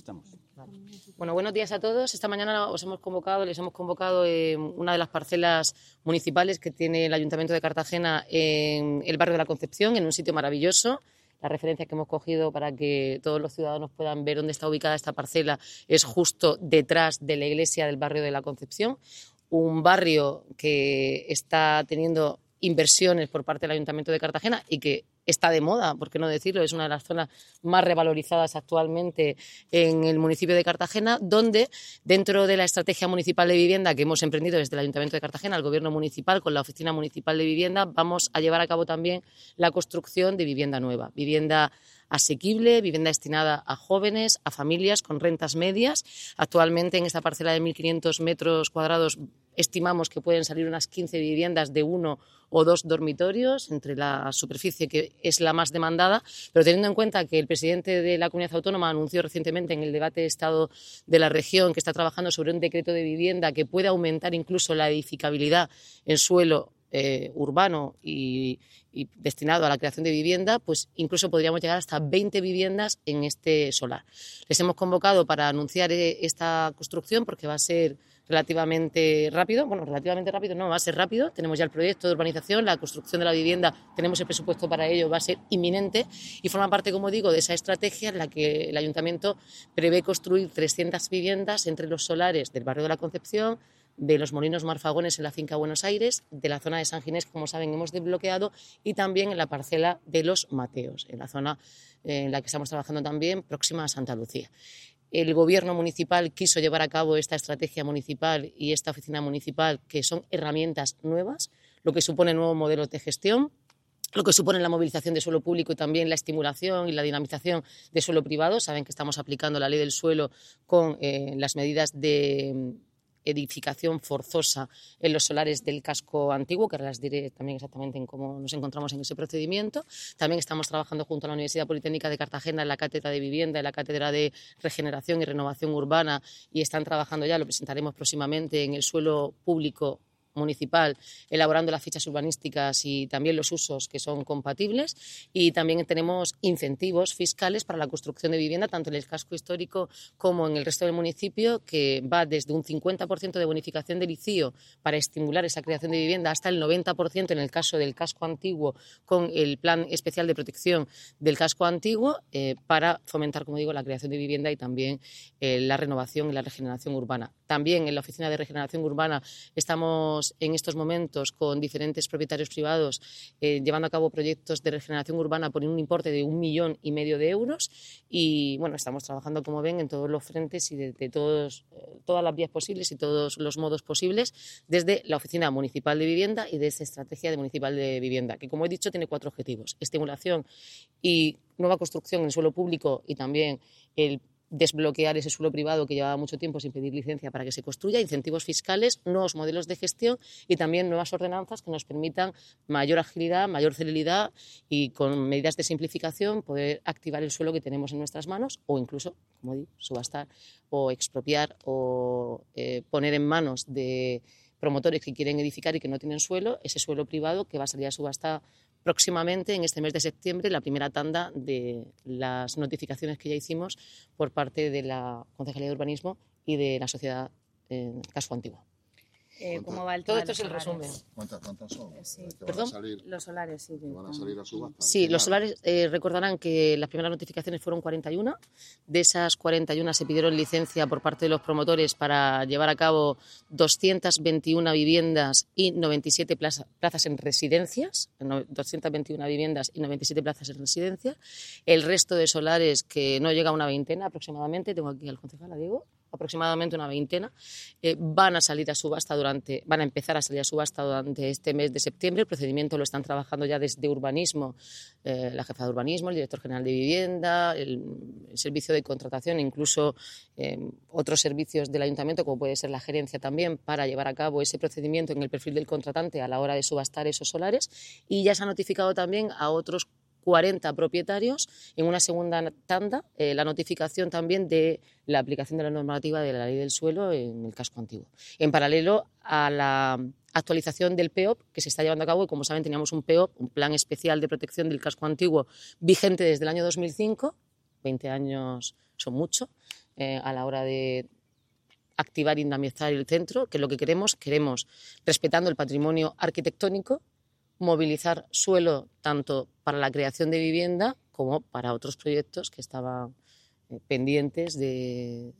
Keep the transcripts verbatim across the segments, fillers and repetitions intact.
estamos. Vale. Bueno, buenos días a todos. Esta mañana os hemos convocado, les hemos convocado en una de las parcelas municipales que tiene el Ayuntamiento de Cartagena en el barrio de la Concepción, en un sitio maravilloso. La referencia que hemos cogido para que todos los ciudadanos puedan ver dónde está ubicada esta parcela es justo detrás de la iglesia del barrio de la Concepción, un barrio que está teniendo inversiones por parte del Ayuntamiento de Cartagena y que está de moda, por qué no decirlo, es una de las zonas más revalorizadas actualmente en el municipio de Cartagena, donde dentro de la estrategia municipal de vivienda que hemos emprendido desde el Ayuntamiento de Cartagena, el Gobierno municipal con la Oficina Municipal de Vivienda, vamos a llevar a cabo también la construcción de vivienda nueva, vivienda asequible, vivienda destinada a jóvenes, a familias con rentas medias. Actualmente en esta parcela de mil quinientos metros cuadrados estimamos que pueden salir unas quince viviendas de uno o dos dormitorios entre la superficie que es la más demandada, pero teniendo en cuenta que el presidente de la Comunidad Autónoma anunció recientemente en el debate de Estado de la región que está trabajando sobre un decreto de vivienda que puede aumentar incluso la edificabilidad en suelo Eh, urbano y, y destinado a la creación de vivienda, pues incluso podríamos llegar hasta veinte viviendas en este solar. Les hemos convocado para anunciar esta construcción porque va a ser relativamente rápido, bueno, relativamente rápido no, va a ser rápido, tenemos ya el proyecto de urbanización, la construcción de la vivienda, tenemos el presupuesto para ello, va a ser inminente y forma parte, como digo, de esa estrategia en la que el Ayuntamiento prevé construir trescientas viviendas entre los solares del barrio de la Concepción, de los Molinos Marfagones en la finca Buenos Aires, de la zona de San Ginés, que como saben hemos desbloqueado, y también en la parcela de los Mateos, en la zona en la que estamos trabajando también, próxima a Santa Lucía. El Gobierno municipal quiso llevar a cabo esta estrategia municipal y esta oficina municipal, que son herramientas nuevas, lo que supone nuevos modelos de gestión, lo que supone la movilización de suelo público y también la estimulación y la dinamización de suelo privado. Saben que estamos aplicando la ley del suelo con eh, las medidas de edificación forzosa en los solares del casco antiguo, que ahora les diré también exactamente en cómo nos encontramos en ese procedimiento. También estamos trabajando junto a la Universidad Politécnica de Cartagena en la Cátedra de Vivienda, en la Cátedra de Regeneración y Renovación Urbana, y están trabajando ya, lo presentaremos próximamente, en el suelo público municipal, elaborando las fichas urbanísticas y también los usos que son compatibles, y también tenemos incentivos fiscales para la construcción de vivienda tanto en el casco histórico como en el resto del municipio, que va desde un cincuenta por ciento de bonificación del I C I O para estimular esa creación de vivienda hasta el noventa por ciento en el caso del casco antiguo con el plan especial de protección del casco antiguo eh, para fomentar, como digo, la creación de vivienda y también eh, la renovación y la regeneración urbana. También en la Oficina de Regeneración Urbana estamos en estos momentos con diferentes propietarios privados eh, llevando a cabo proyectos de regeneración urbana por un importe de un millón y medio de euros y bueno, estamos trabajando, como ven, en todos los frentes y de, de todos, eh, todas las vías posibles y todos los modos posibles desde la Oficina Municipal de Vivienda y desde Estrategia de Municipal de Vivienda, que como he dicho tiene cuatro objetivos: estimulación y nueva construcción en suelo público y también el desbloquear ese suelo privado que llevaba mucho tiempo sin pedir licencia para que se construya, incentivos fiscales, nuevos modelos de gestión y también nuevas ordenanzas que nos permitan mayor agilidad, mayor celeridad y con medidas de simplificación poder activar el suelo que tenemos en nuestras manos o incluso, como digo, subastar o expropiar o eh, poner en manos de promotores que quieren edificar y que no tienen suelo, ese suelo privado que va a salir a subasta próximamente, en este mes de septiembre, la primera tanda de las notificaciones que ya hicimos por parte de la Concejalía de Urbanismo y de la Sociedad eh, Casco Antiguo. Eh, ¿Cómo va el Todo tema esto de es los el resumen. solares? ¿Cuántas, cuántas son? Sí. ¿Que van a ¿Perdón? salir, Los solares, sí. que van a salir a subasta? Sí, los solares, eh, recordarán que las primeras notificaciones fueron cuarenta y una. De esas cuarenta y una se pidieron licencia por parte de los promotores para llevar a cabo doscientas veintiuna viviendas y noventa y siete plaza, plazas en residencias, doscientas veintiuna viviendas y noventa y siete plazas en residencias. El resto de solares, que no llega a una veintena aproximadamente, tengo aquí al concejal, a Diego, aproximadamente una veintena, eh, van a salir a subasta durante, van a empezar a salir a subasta durante este mes de septiembre. El procedimiento lo están trabajando ya desde urbanismo, eh, la jefa de urbanismo, el director general de vivienda, el, el servicio de contratación, incluso eh, otros servicios del ayuntamiento, como puede ser la gerencia también, para llevar a cabo ese procedimiento en el perfil del contratante a la hora de subastar esos solares. Y ya se ha notificado también a otros cuarenta propietarios en una segunda tanda eh, la notificación también de la aplicación de la normativa de la ley del suelo en el casco antiguo. En paralelo a la actualización del P E O P que se está llevando a cabo, y como saben teníamos un P E O P, un Plan Especial de Protección del Casco Antiguo, vigente desde el año dos mil cinco, veinte años son mucho, eh, a la hora de activar y dinamizar el centro, que es lo que queremos. Queremos, respetando el patrimonio arquitectónico, movilizar suelo tanto para la creación de vivienda como para otros proyectos que estaban eh, pendientes de,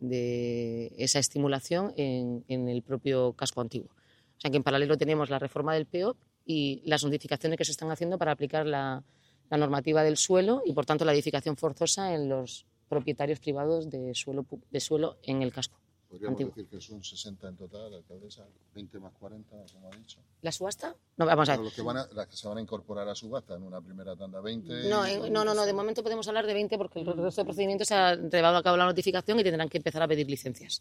de esa estimulación en, en el propio casco antiguo. O sea que en paralelo tenemos la reforma del P O P y las notificaciones que se están haciendo para aplicar la, la normativa del suelo y, por tanto, la edificación forzosa en los propietarios privados de suelo, de suelo en el casco. Podríamos antiguo. decir que son sesenta en total, alcaldesa, veinte más cuarenta, como ha dicho. ¿La subasta? No, vamos a ver. Los que van a, las que se van a incorporar a subasta en una primera tanda, veinte. No, en, no, no, no, de momento podemos hablar de veinte porque el resto de procedimientos se ha llevado a cabo la notificación y tendrán que empezar a pedir licencias.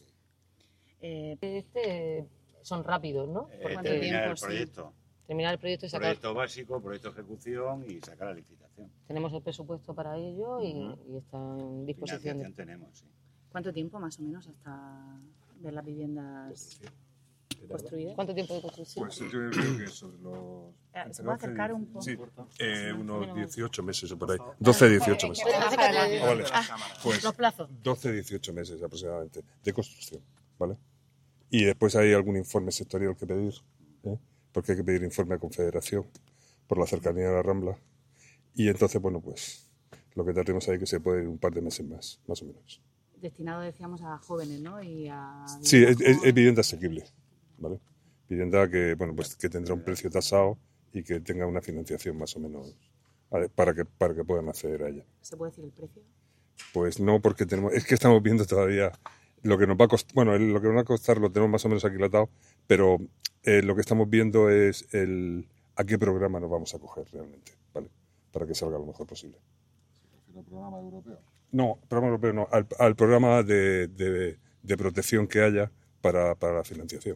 Eh, este son rápidos, ¿no? Eh, Porque terminar el proyecto. Terminar el proyecto y sacar. Proyecto básico, proyecto de ejecución y sacar la licitación. Tenemos el presupuesto para ello y, uh-huh. y está en disposición. De... tenemos, sí. ¿Cuánto tiempo más o menos hasta ver las viviendas construidas? ¿Cuánto tiempo de construcción? Pues yo creo que sobre los... ¿Se puede acercar un poco? Sí, eh, unos dieciocho meses o por ahí. doce a dieciocho meses. Ah, vale. Pues los plazos. doce a dieciocho meses aproximadamente de construcción, ¿vale? Y después hay algún informe sectorial que pedir, ¿eh? Porque hay que pedir informe a Confederación por la cercanía de la Rambla. Y entonces, bueno, pues lo que tratemos ahí que se puede ir un par de meses más, más o menos. Destinado, decíamos, a jóvenes, ¿no? Y a... Sí, es, es, es vivienda asequible, ¿vale? Vivienda que, bueno, pues que tendrá un precio tasado y que tenga una financiación más o menos para que, para que puedan acceder a ella. ¿Se puede decir el precio? Pues no, porque tenemos, es que estamos viendo todavía lo que nos va a costar, bueno, lo que nos va a costar lo tenemos más o menos aquilatado, pero eh, lo que estamos viendo es el a qué programa nos vamos a coger realmente, ¿vale? Para que salga lo mejor posible. ¿El programa europeo? No, programa europeo no, al, al programa de, de, de protección que haya para, para la financiación.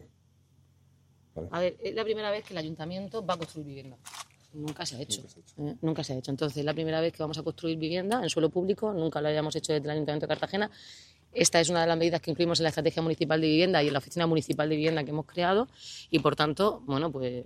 ¿Vale? A ver, es la primera vez que el ayuntamiento va a construir vivienda. Nunca se ha hecho. Nunca se ha hecho. ¿eh? Nunca se ha hecho. Entonces, es la primera vez que vamos a construir vivienda en suelo público. Nunca lo hayamos hecho desde el Ayuntamiento de Cartagena. Esta es una de las medidas que incluimos en la Estrategia Municipal de Vivienda y en la Oficina Municipal de Vivienda que hemos creado. Y, por tanto, bueno, pues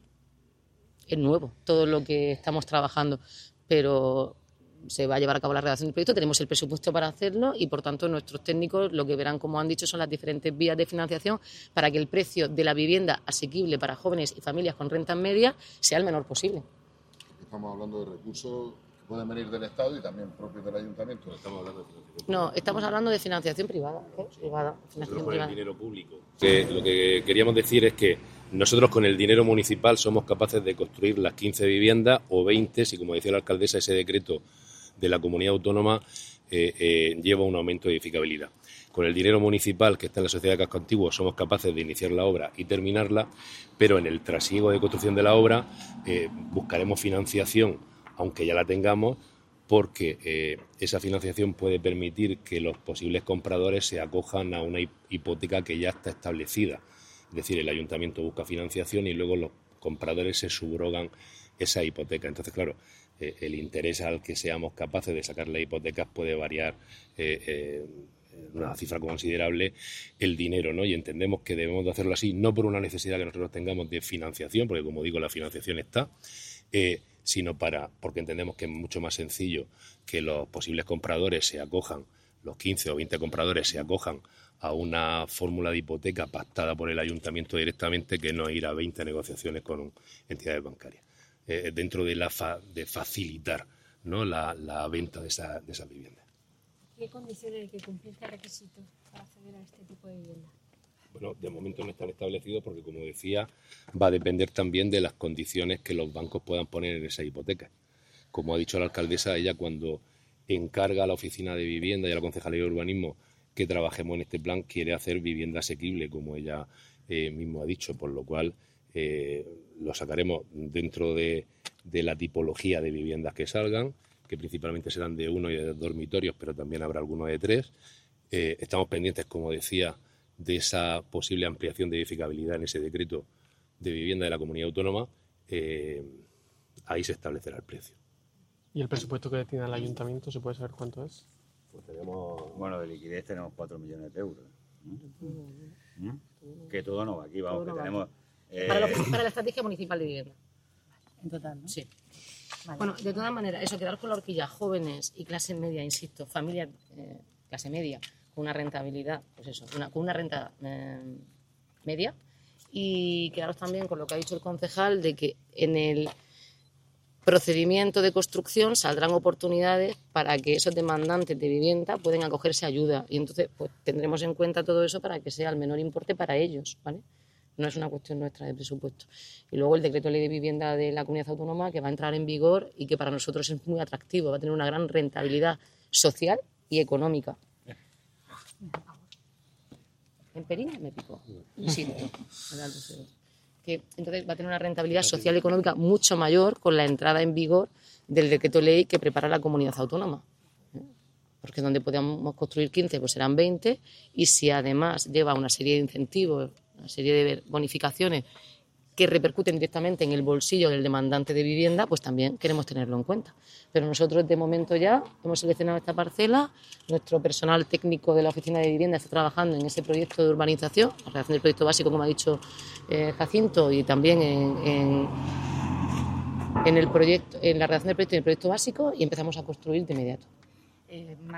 es nuevo todo lo que estamos trabajando. Pero se va a llevar a cabo la redacción del proyecto, tenemos el presupuesto para hacerlo y, por tanto, nuestros técnicos lo que verán, como han dicho, son las diferentes vías de financiación para que el precio de la vivienda asequible para jóvenes y familias con rentas medias sea el menor posible. Estamos hablando de recursos que pueden venir del Estado y también propios del Ayuntamiento. Estamos hablando de financiación. No, estamos hablando de financiación privada. ¿eh? Privada, financiación con privada. El dinero público. Que lo que queríamos decir es que nosotros con el dinero municipal somos capaces de construir las quince viviendas o veinte, si como decía la alcaldesa, ese decreto de la comunidad autónoma eh, eh, lleva un aumento de edificabilidad. Con el dinero municipal que está en la Sociedad de Casco Antiguo somos capaces de iniciar la obra y terminarla, pero en el trasiego de construcción de la obra eh, buscaremos financiación, aunque ya la tengamos, porque eh, esa financiación puede permitir que los posibles compradores se acojan a una hipoteca que ya está establecida. Es decir, el ayuntamiento busca financiación y luego los compradores se subrogan esa hipoteca. Entonces, claro, eh, el interés al que seamos capaces de sacar las hipotecas puede variar eh, eh, una cifra considerable el dinero, ¿no? Y entendemos que debemos de hacerlo así, no por una necesidad que nosotros tengamos de financiación, porque como digo, la financiación está, eh, sino para porque entendemos que es mucho más sencillo que los posibles compradores se acojan, los quince o veinte compradores se acojan a una fórmula de hipoteca pactada por el ayuntamiento directamente, que no ir a veinte negociaciones con entidades bancarias, eh, dentro de la fa, de facilitar, ¿no?, la, la venta de esa, de esas viviendas. ¿Qué condiciones hay que cumplir, qué requisitos para acceder a este tipo de vivienda? Bueno, de momento no están establecidos porque, como decía, va a depender también de las condiciones que los bancos puedan poner en esa hipoteca. Como ha dicho la alcaldesa, ella cuando encarga a la Oficina de Vivienda y a la Concejalía de Urbanismo que trabajemos en este plan, quiere hacer vivienda asequible, como ella eh, mismo ha dicho, por lo cual eh, lo sacaremos dentro de, de la tipología de viviendas que salgan, que principalmente serán de uno y de dos dormitorios, pero también habrá algunos de tres. Eh, estamos pendientes, como decía, de esa posible ampliación de edificabilidad en ese decreto de vivienda de la comunidad autónoma. Eh, ahí se establecerá el precio. ¿Y el presupuesto que tiene el ayuntamiento, se puede saber cuánto es? Pues tenemos, bueno, de liquidez tenemos cuatro millones de euros. ¿Mm? ¿Mm? Que todo no va aquí, vamos, que tenemos... Eh... Para, lo, para la estrategia municipal de vivienda. En total, ¿no? Sí. Vale. Bueno, de todas maneras, eso, quedar con la horquilla, jóvenes y clase media, insisto, familia, eh, clase media, con una rentabilidad, pues eso, una, con una renta eh, media. Y quedaros también con lo que ha dicho el concejal de que en el procedimiento de construcción saldrán oportunidades para que esos demandantes de vivienda puedan acogerse a ayuda. Y entonces pues tendremos en cuenta todo eso para que sea el menor importe para ellos, ¿vale? No es una cuestión nuestra de presupuesto. Y luego el decreto de ley de vivienda de la comunidad autónoma que va a entrar en vigor y que para nosotros es muy atractivo, va a tener una gran rentabilidad social y económica. En Perín me picó. Sí, que entonces va a tener una rentabilidad social y económica mucho mayor con la entrada en vigor del decreto ley que prepara la comunidad autónoma. Porque donde podíamos construir quince, pues serán veinte, y si además lleva una serie de incentivos, una serie de bonificaciones que repercuten directamente en el bolsillo del demandante de vivienda, pues también queremos tenerlo en cuenta. Pero nosotros de momento ya hemos seleccionado esta parcela, nuestro personal técnico de la Oficina de Vivienda está trabajando en ese proyecto de urbanización, la redacción del proyecto básico, como ha dicho eh, Jacinto, y también en, en, en, el proyecto, en la redacción del proyecto y el proyecto básico, y empezamos a construir de inmediato. Eh,